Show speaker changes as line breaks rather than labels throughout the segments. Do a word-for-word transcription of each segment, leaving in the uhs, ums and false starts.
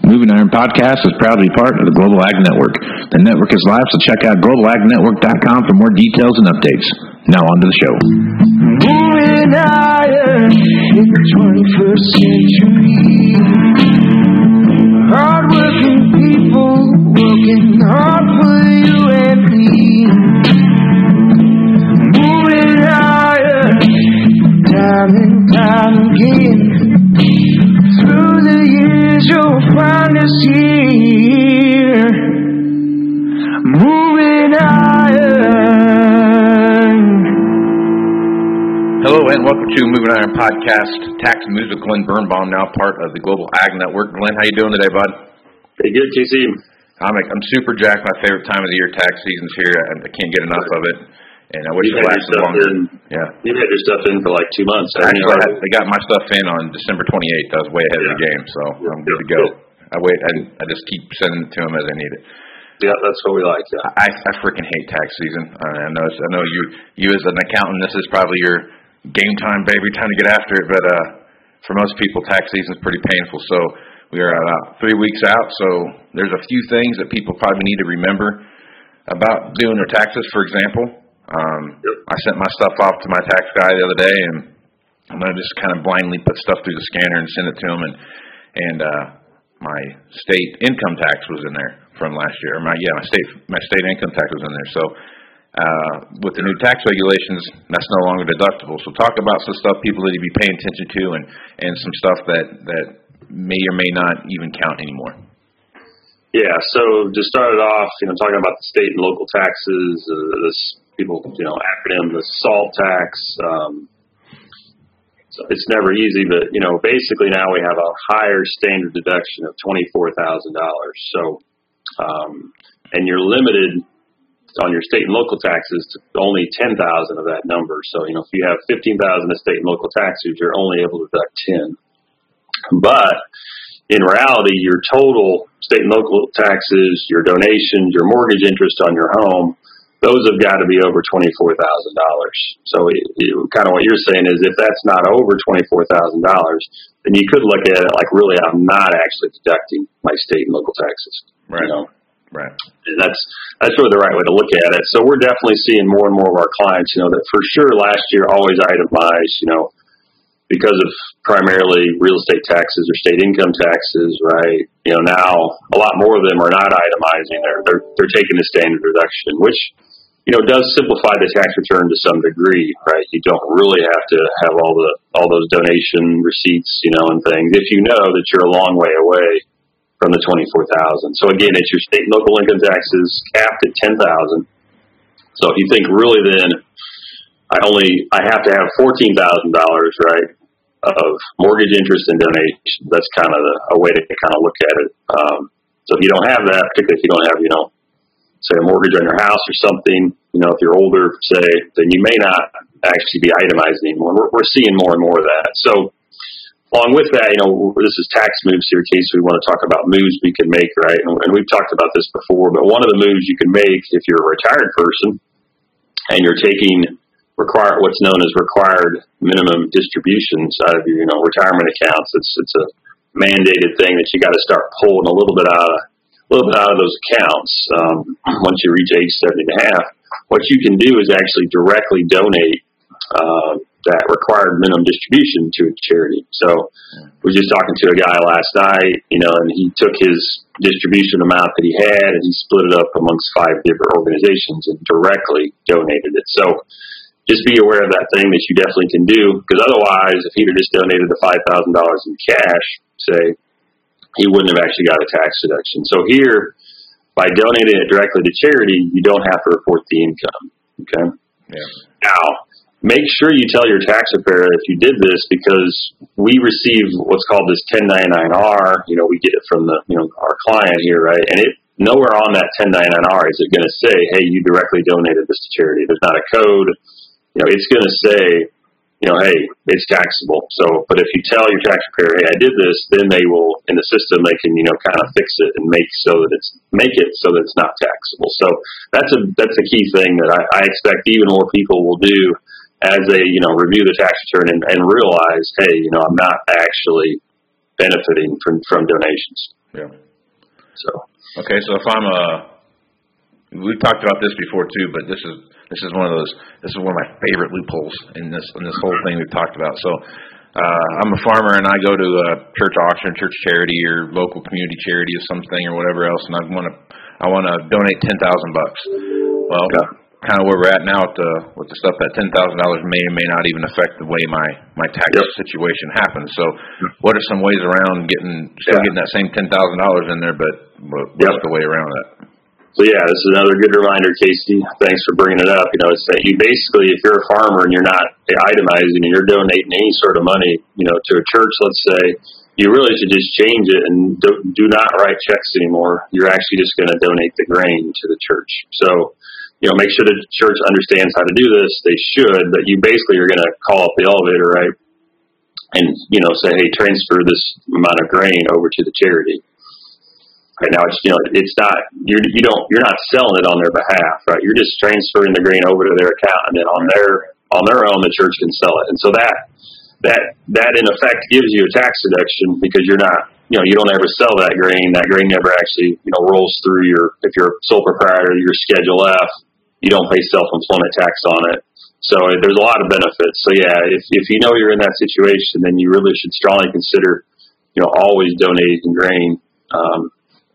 Moving Iron Podcast is proud to be part of the Global Ag Network. The network is live, so check out global ag network dot com for more details and updates. Now on to the show.
Moving iron in the twenty-first century. Hard-working people working hard for you and me. Moving iron time and time again. Through the years you'll find us here. Moving iron.
Hello and welcome to Moving Iron Podcast. Tax and Moves with Glenn Birnbaum, now part of the Global Ag Network. Glenn, how you doing today, bud?
Pretty good, T C.
I'm, I'm super jacked. My favorite time of the year, tax season's here. I, I can't get enough of it. And I wish
You've
it
had your
lasted
stuff
longer.
in.
Yeah.
You've had your stuff in for like two months.
Actually, I had, they got my stuff in on December twenty-eighth. I was way ahead
yeah.
of the game, so
yeah.
I'm good to go. I wait. I, I just keep sending it to them as I need it.
Yeah, that's what we like. Yeah.
I, I freaking hate tax season. I know. I know you. You as an accountant, this is probably your game time, baby, time to get after it. But uh, for most people, tax season is pretty painful. So we are about three weeks out. So there's a few things that people probably need to remember about doing their taxes. For example. Um,
yep.
I sent my stuff off to my tax guy the other day, and I'm gonna just kind of blindly put stuff through the scanner and send it to him. And and uh, my state income tax was in there from last year. Or my yeah, my state my state income tax was in there. So uh, with the new tax regulations, that's no longer deductible. So talk about some stuff people need to be paying attention to, and and some stuff that that may or may not even count anymore.
Yeah. So to start it off, you know, talking about the state and local taxes, uh, this. People, you know, acronym, the SALT tax. Um, so it's never easy, but, you know, basically now we have a higher standard deduction of twenty-four thousand dollars. So, um, and you're limited on your state and local taxes to only ten thousand dollars of that number. So, you know, if you have fifteen thousand dollars of state and local taxes, you're only able to deduct ten. But in reality, your total state and local taxes, your donations, your mortgage interest on your home, those have got to be over twenty-four thousand dollars. So it, it, kind of what you're saying is if that's not over twenty-four thousand dollars, then you could look at it like, really, I'm not actually deducting my state and local taxes.
Right.
You know?
Right.
And that's that's really the right way to look at it. So we're definitely seeing more and more of our clients, you know, that for sure last year always itemized, you know, because of primarily real estate taxes or state income taxes, right? You know, now a lot more of them are not itemizing. They're they're, they're taking the standard deduction, which, you know, does simplify the tax return to some degree, right? You don't really have to have all the all those donation receipts, you know, and things if you know that you're a long way away from the twenty-four thousand. So again, it's your state and local income taxes capped at ten thousand. So if you think really, then I only I have to have fourteen thousand dollars, right, of mortgage interest and donation. That's kind of the, a way to kind of look at it. Um, so if you don't have that, particularly if you don't have, you know, say a mortgage on your house or something, you know, if you're older, say, then you may not actually be itemizing anymore. We're, we're seeing more and more of that. So along with that, you know, this is tax moves here, Case. We want to talk about moves we can make, right? And, and we've talked about this before, but one of the moves you can make if you're a retired person and you're taking require what's known as required minimum distributions out of your, you know, retirement accounts. It's it's a mandated thing that you got to start pulling a little bit out of a little bit out of those accounts um, once you reach age seventy and a half. What you can do is actually directly donate uh, that required minimum distribution to a charity. So we were just talking to a guy last night, you know, and he took his distribution amount that he had and he split it up amongst five different organizations and directly donated it. So just be aware of that thing that you definitely can do, because otherwise, if he'd have just donated the five thousand dollars in cash, say, he wouldn't have actually got a tax deduction. So here, by donating it directly to charity, you don't have to report the income. Okay.
Yeah.
Now, make sure you tell your tax preparer if you did this, because we receive what's called this ten ninety-nine R. You know, we get it from the you know our client here, right? And it nowhere on that ten ninety-nine R is it going to say, "Hey, you directly donated this to charity." There's not a code. You know, it's going to say, you know, hey, it's taxable. So, but if you tell your tax preparer, hey, I did this, then they will, in the system, they can, you know, kind of fix it and make so that it's, make it so that it's not taxable. So that's a, that's a key thing that I, I expect even more people will do as they, you know, review the tax return and, and realize, hey, you know, I'm not actually benefiting from, from donations.
Yeah.
So.
Okay, so if I'm a, we've talked about this before too, but this is this is one of those. This is one of my favorite loopholes in this in this whole thing we've talked about. So. Uh, I'm a farmer and I go to a church auction, church charity, or local community charity or something or whatever else, and I want to I want to donate ten thousand bucks. Well, yeah. kind of where we're at now with the with the stuff, that ten thousand dollars may or may not even affect the way my my tax yep. situation happens. So, what are some ways around getting still yeah. getting that same ten thousand dollars in there, but, but what's yep. the way around that?
So yeah, this is another good reminder, Casey. Thanks for bringing it up. You know, it's that you basically, if you're a farmer and you're not itemizing and you're donating any sort of money, you know, to a church, let's say, you really should just change it and do, do not write checks anymore. You're actually just going to donate the grain to the church. So, you know, make sure the church understands how to do this. They should, but you basically are going to call up the elevator, right? And, you know, say, hey, transfer this amount of grain over to the charity. Right now, it's, you know, it's not, you're, you don't, you're not selling it on their behalf, right? You're just transferring the grain over to their account, and then on their, on their own, the church can sell it. And so that, that, that in effect gives you a tax deduction because you're not, you know, you don't ever sell that grain. That grain never actually, you know, rolls through your, if you're a sole proprietor, your Schedule F, you don't pay self-employment tax on it. So there's a lot of benefits. So yeah, if, if you know you're in that situation, then you really should strongly consider, you know, always donating grain, um,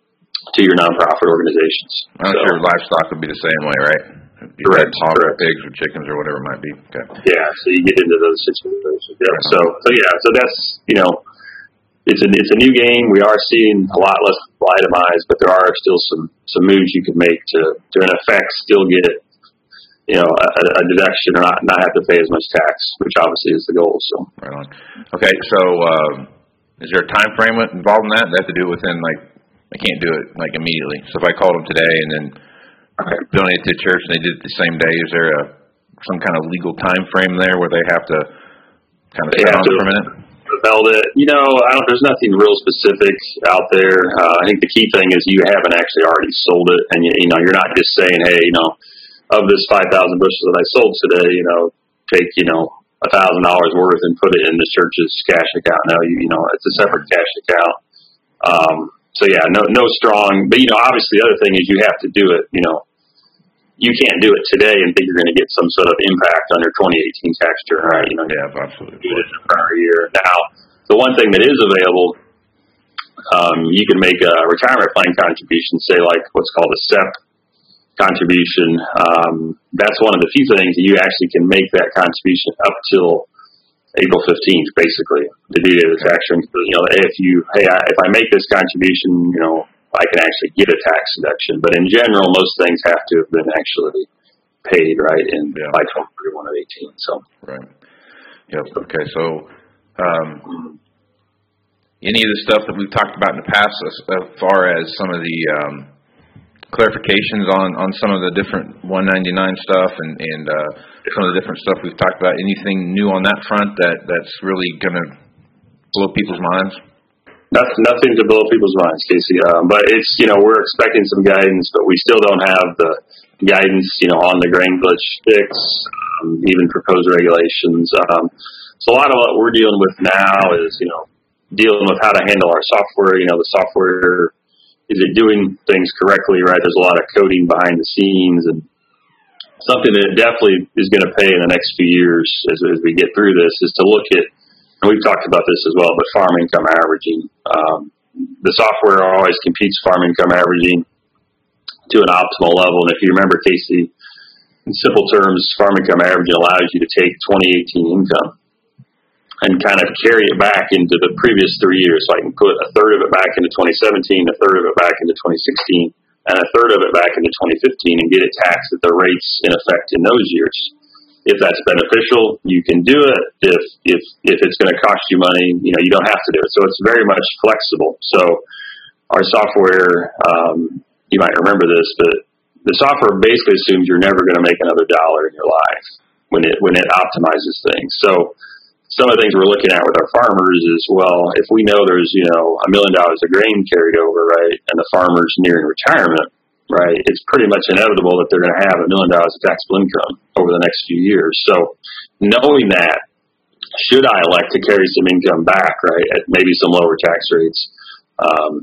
to your nonprofit organizations.
I'm so, sure livestock would be the same way, right?
Correct.
Hog or
correct.
pigs or chickens or whatever it might be. Okay.
Yeah, so you get into those situations. Yeah. So, so yeah, so that's, you know, it's a, it's a new game. We are seeing a lot less itemized, but there are still some, some moves you can make to, to in effect still get, you know, a, a deduction or not, not have to pay as much tax, which obviously is the goal. So.
Right on. Okay, so um, is there a time frame involved in that? They have to do it within, like, I can't do it like immediately. So if I called them today and then donated to church and they did it the same day, is there a some kind of legal time frame there where they have to kind of sit on it for a minute?
Held it. You know, I don't, there's nothing real specific out there. Uh, I think the key thing is you haven't actually already sold it, and you, you know you're not just saying, hey, you know, of this five thousand bushels that I sold today, you know, take you know a thousand dollars worth and put it in the church's cash account. No, you, you know, it's a separate cash account. Um, So yeah, no, no strong, but you know, obviously the other thing is you have to do it, you know, you can't do it today and think you're going to get some sort of impact on your twenty eighteen tax return, right? You know,
yeah, absolutely.
Do it in the prior year. Now, the one thing that is available, um, you can make a retirement plan contribution, say like what's called a S E P contribution. Um, that's one of the few things that you actually can make that contribution up till April fifteenth, basically, the date of the tax return. You know, if you, hey, I, if I make this contribution, you know, I can actually get a tax deduction. But in general, most things have to have been actually paid, right, in yeah. by twelve thirty-one of eighteen. So.
Right. Yep. Okay. So, um, any of the stuff that we've talked about in the past, as far as some of the um, clarifications on, on some of the different one ninety-nine stuff and, and uh, some of the different stuff we've talked about, anything new on that front that, that's really going to blow people's minds?
Nothing, nothing to blow people's minds, Casey. Um, but it's, you know, we're expecting some guidance, but we still don't have the guidance, you know, on the grain glitch fix, um, even proposed regulations. Um, so a lot of what we're dealing with now is, you know, dealing with how to handle our software. You know, the software, is it doing things correctly, right? There's a lot of coding behind the scenes, and something that definitely is going to pay in the next few years as, as we get through this is to look at, and we've talked about this as well, but farm income averaging. Um, the software always computes farm income averaging to an optimal level. And if you remember, Casey, in simple terms, farm income averaging allows you to take twenty eighteen income and kind of carry it back into the previous three years. So I can put a third of it back into twenty seventeen, a third of it back into twenty sixteen, and a third of it back into twenty fifteen and get it taxed at the rates in effect in those years. If that's beneficial, you can do it. If if if it's going to cost you money, you know, you don't have to do it. So it's very much flexible. So our software, um, you might remember this, but the software basically assumes you're never going to make another dollar in your life when it when it optimizes things. So some of the things we're looking at with our farmers is, well, if we know there's, you know, a million dollars of grain carried over, right, and the farmer's nearing retirement, right, it's pretty much inevitable that they're going to have a million dollars of taxable income over the next few years. So knowing that, should I elect to carry some income back, right, at maybe some lower tax rates, um,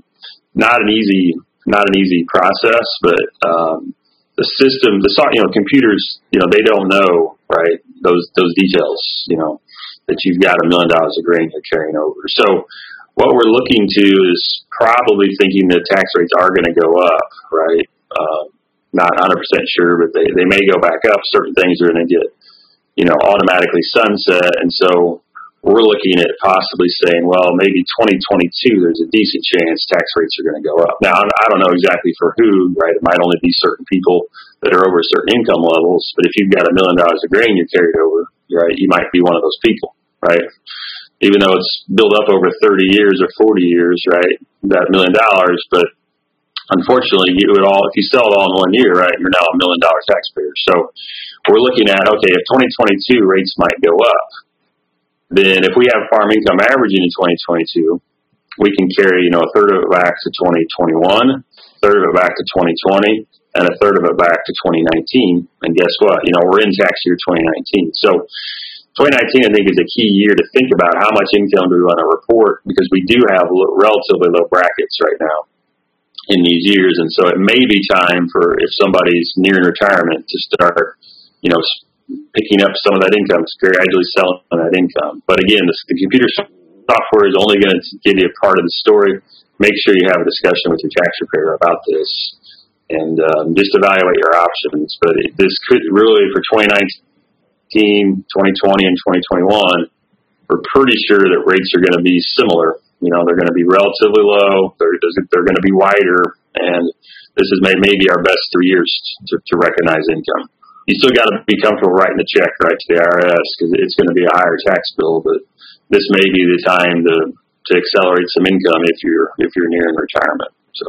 not an easy, not an easy process, but um, the system, the you know, computers, you know, they don't know, right, those those details, you know, that you've got a million dollars of grain you're carrying over. So what we're looking to is probably thinking that tax rates are going to go up, right? Uh, not one hundred percent sure, but they, they may go back up. Certain things are going to get, you know, automatically sunset. And so we're looking at possibly saying, well, maybe twenty twenty-two, there's a decent chance tax rates are going to go up. Now, I don't know exactly for who, right? It might only be certain people that are over certain income levels. But if you've got a million dollars of grain you're carried over, right, you might be one of those people, right? Even though it's built up over thirty years or forty years, right, that million dollars. But unfortunately, you would all, if you sell it all in one year, right, you're now a million dollar taxpayer. So we're looking at, okay, if twenty twenty-two rates might go up, then if we have farm income averaging in twenty twenty-two, we can carry, you know, a third of it back to twenty twenty-one, a third of it back to twenty twenty, and a third of it back to twenty nineteen. And guess what? You know, we're in tax year twenty nineteen. So twenty nineteen, I think, is a key year to think about how much income do we want to report, because we do have relatively low brackets right now in these years. And so it may be time for, if somebody's nearing retirement, to start, you know, picking up some of that income, gradually selling that income. But again, this, the computer software is only going to give you a part of the story. Make sure you have a discussion with your tax preparer about this, and um, just evaluate your options. But it, this could really, for twenty nineteen, twenty twenty, and twenty twenty-one, we're pretty sure that rates are going to be similar. You know, they're going to be relatively low. They're, they're going to be wider, and this is may, maybe our best three years to, to recognize income. You still got to be comfortable writing the check, right, to the I R S, because it's going to be a higher tax bill. But this may be the time to to accelerate some income if you're if you're nearing retirement. So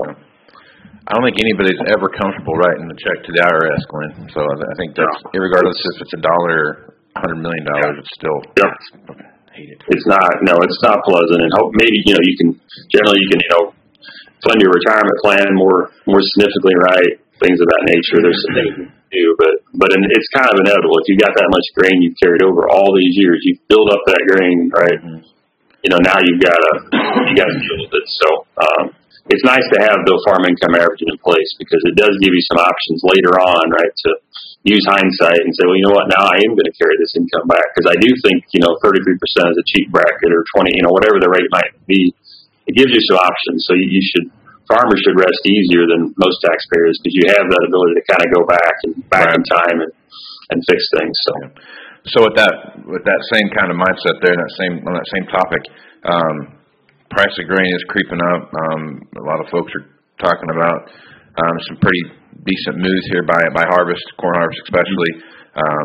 I don't think anybody's ever comfortable writing the check to the I R S, Glenn. So I think that's, no. regardless if it's a dollar, a hundred million dollars, it's still.
Yep.
It's, hate it.
It's not. No, it's not pleasant. And hope maybe you know you can generally you can you know fund your retirement plan more more significantly, right? Things of that nature. There's some things you can do, but but in, it's kind of inevitable. If you got that much grain you've carried over all these years, you build up that grain, right? Mm-hmm. You know, now you've got to you got to deal with it. So um, it's nice to have the farm income averaging in place, because it does give you some options later on, right? To use hindsight and say, well, you know what? Now I am going to carry this income back, because I do think you know thirty-three percent is a cheap bracket, or twenty, you know, whatever the rate might be. It gives you some options, so you, you should. Farmers should rest easier than most taxpayers, because you have that ability to kind of go back and back right. in time and, and fix things. So,
so with that with that same kind of mindset there, that same on that same topic, um, price of grain is creeping up. Um, a lot of folks are talking about um, some pretty decent moves here by by harvest, corn harvest especially. Um,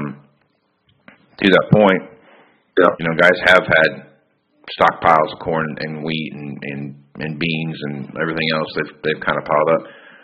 to that point,
yeah.
you know, guys have had stockpiles of corn and wheat and, and, and beans and everything else they've they've kind of piled up.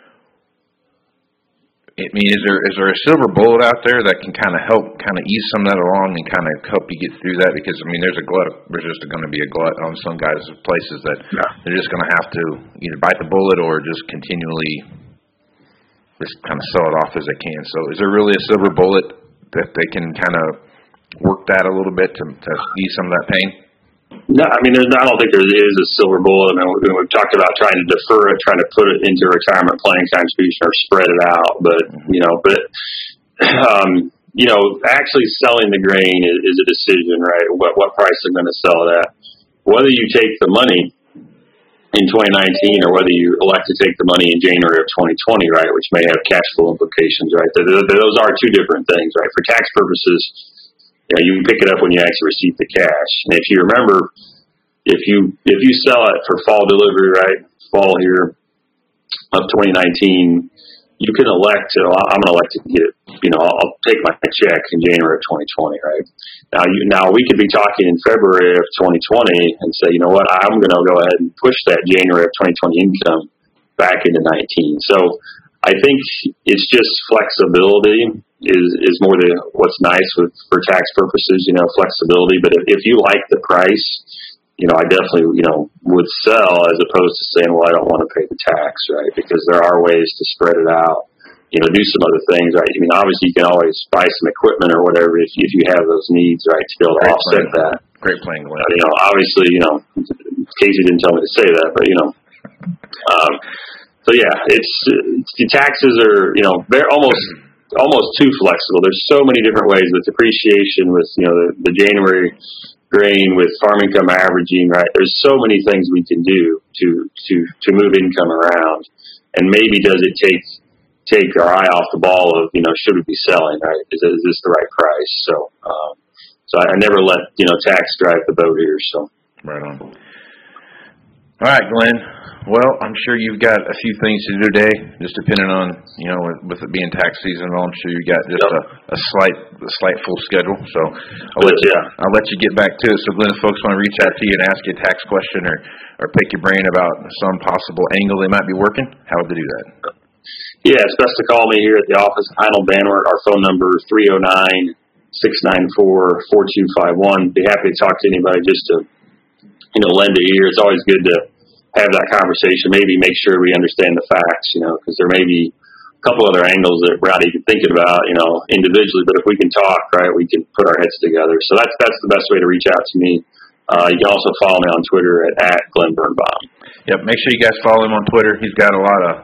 I mean, is there is there a silver bullet out there that can kind of help kind of ease some of that along and kind of help you get through that? Because I mean, there's a glut. There's just going to be a glut on some guys' places that
yeah.
they're just going to have to either bite the bullet or just continually just kind of sell it off as they can. So, is there really a silver bullet that they can kind of work that a little bit to, to ease some of that pain?
No, I mean, there's, I don't think there is a silver bullet. I mean, we, we've talked about trying to defer it, trying to put it into retirement planning contribution or spread it out. But, you know, but, um, you know, actually selling the grain is, is a decision, right? What, what price they're going to sell it at. Whether you take the money in twenty nineteen or whether you elect to take the money in January of twenty twenty, right, which may have cash flow implications, right? Those are two different things, right? For tax purposes, you know, you pick it up when you actually receive the cash. And if you remember, if you if you sell it for fall delivery, right, fall here of twenty nineteen, you can elect to. Well, I'm going to elect to get. You know, I'll, I'll take my check in January of twenty twenty, right? Now, you now we could be talking in February of twenty twenty and say, you know what, I'm going to go ahead and push that January of twenty twenty income back into nineteen. So I think it's just flexibility. Is is more the what's nice with for tax purposes, you know, flexibility. But if, if you like the price, you know, I definitely, you know, would sell as opposed to saying, well, I don't want to pay the tax, right? Because there are ways to spread it out, you know, do some other things, right? I mean, obviously you can always buy some equipment or whatever if you, if you have those needs, right, to be able to
Great
offset
plan.
that.
Great plan, Glenn.
Uh, you know, obviously, you know, Casey didn't tell me to say that, but you know, Um, so yeah, it's, it's the taxes are you know they're almost almost too flexible. There's so many different ways with depreciation, with you know the, the January grain, with farm income averaging. Right, there's so many things we can do to to to move income around, and maybe does it take take our eye off the ball of you know should we be selling? Right, is, is this the right price? So um, so I, I never let you know tax drive the boat here. So
right on. All right, Glenn. Well, I'm sure you've got a few things to do today, just depending on, you know, with, with it being tax season and all, I'm sure you got just yep. a, a slight a slight full schedule. So I'll let, you, I'll let you get back to it. So, Glenn, if folks want to reach out to you and ask you a tax question or, or pick your brain about some possible angle they might be working, how would they do that?
Yeah, it's best to call me here at the office, Heinold Banwart. Our phone number is three oh nine, six nine four, four two five one. Be happy to talk to anybody just to, you know, lend a ear. It's always good to have that conversation, maybe make sure we understand the facts, you know, because there may be a couple other angles that we're not even thinking about, you know, individually, but if we can talk, right, we can put our heads together. So that's that's the best way to reach out to me. Uh, you can also follow me on Twitter at, at Glenn Birnbaum.
Yep, make sure you guys follow him on Twitter. He's got a lot of,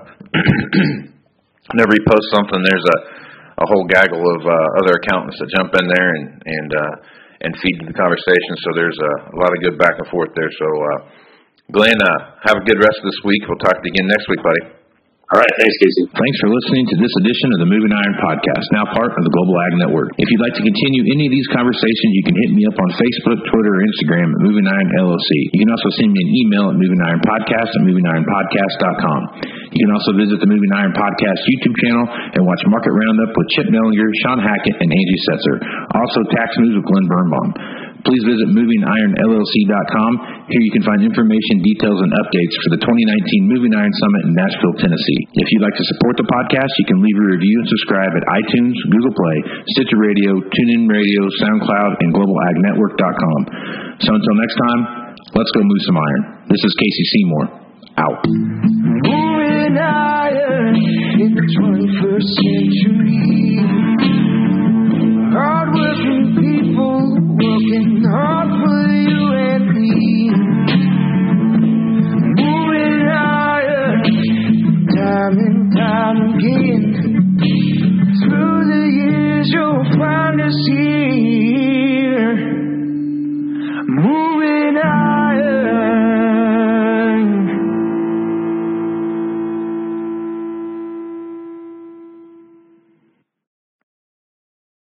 whenever he posts something, there's a, a whole gaggle of uh, other accountants that jump in there and, and, uh, and feed the conversation. So there's a, a lot of good back and forth there. So, uh, Glenn, uh, have a good rest of this week. We'll talk to you again next week, buddy.
All right. Thanks, Casey.
Thanks for listening to this edition of the Moving Iron Podcast, now part of the Global Ag Network. If you'd like to continue any of these conversations, you can hit me up on Facebook, Twitter, or Instagram at Moving Iron L L C. You can also send me an email at Moving Iron Podcast at moving iron podcast dot com. You can also visit the Moving Iron Podcast YouTube channel and watch Market Roundup with Chip Nellinger, Sean Hackett, and Angie Setzer. Also, Tax News with Glenn Birnbaum. Please visit moving iron L L C dot com. Here you can find information, details, and updates for the twenty nineteen Moving Iron Summit in Nashville, Tennessee. If you'd like to support the podcast, you can leave a review and subscribe at iTunes, Google Play, Stitcher Radio, TuneIn Radio, SoundCloud, and global ag network dot com. So until next time, let's go move some iron. This is Casey Seymour. Out.
Moving iron in the twenty-first century. Hard-working people working hard for you.